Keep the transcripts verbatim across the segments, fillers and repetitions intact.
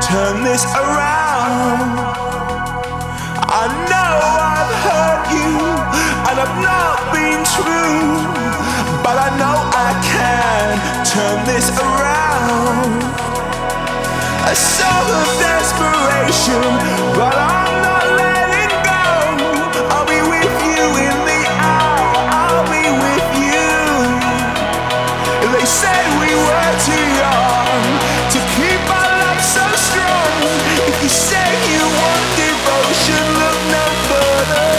turn this around. I know I've hurt you and I've not been true, but I know I can turn this around. A song of desperation, but I'm not letting go. I'll be with you in the hour, I'll be with you. They said we were too young to keep our love so strong. If you say you want devotion, look no further.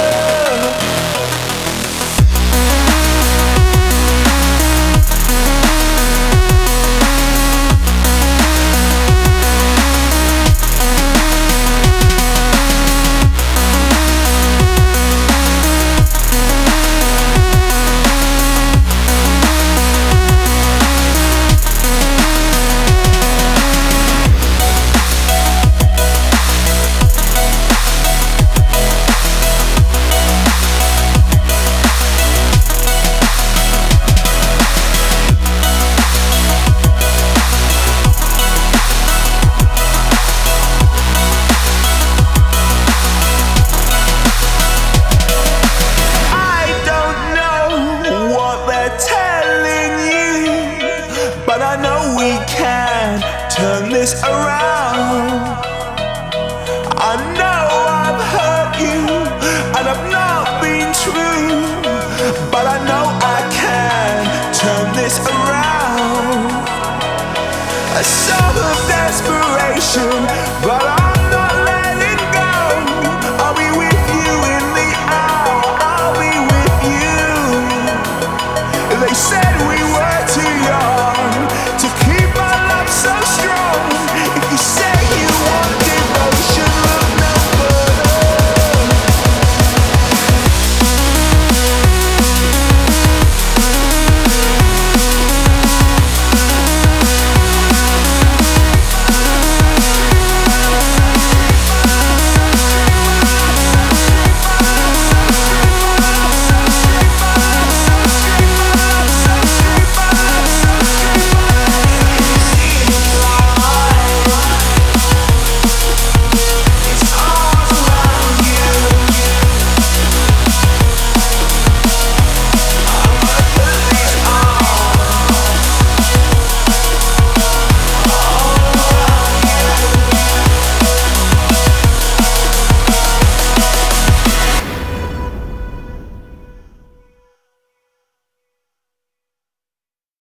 But I know we can turn this around. I know I've hurt you and I've not been true, but I know I can turn this around. A song of desperation, but I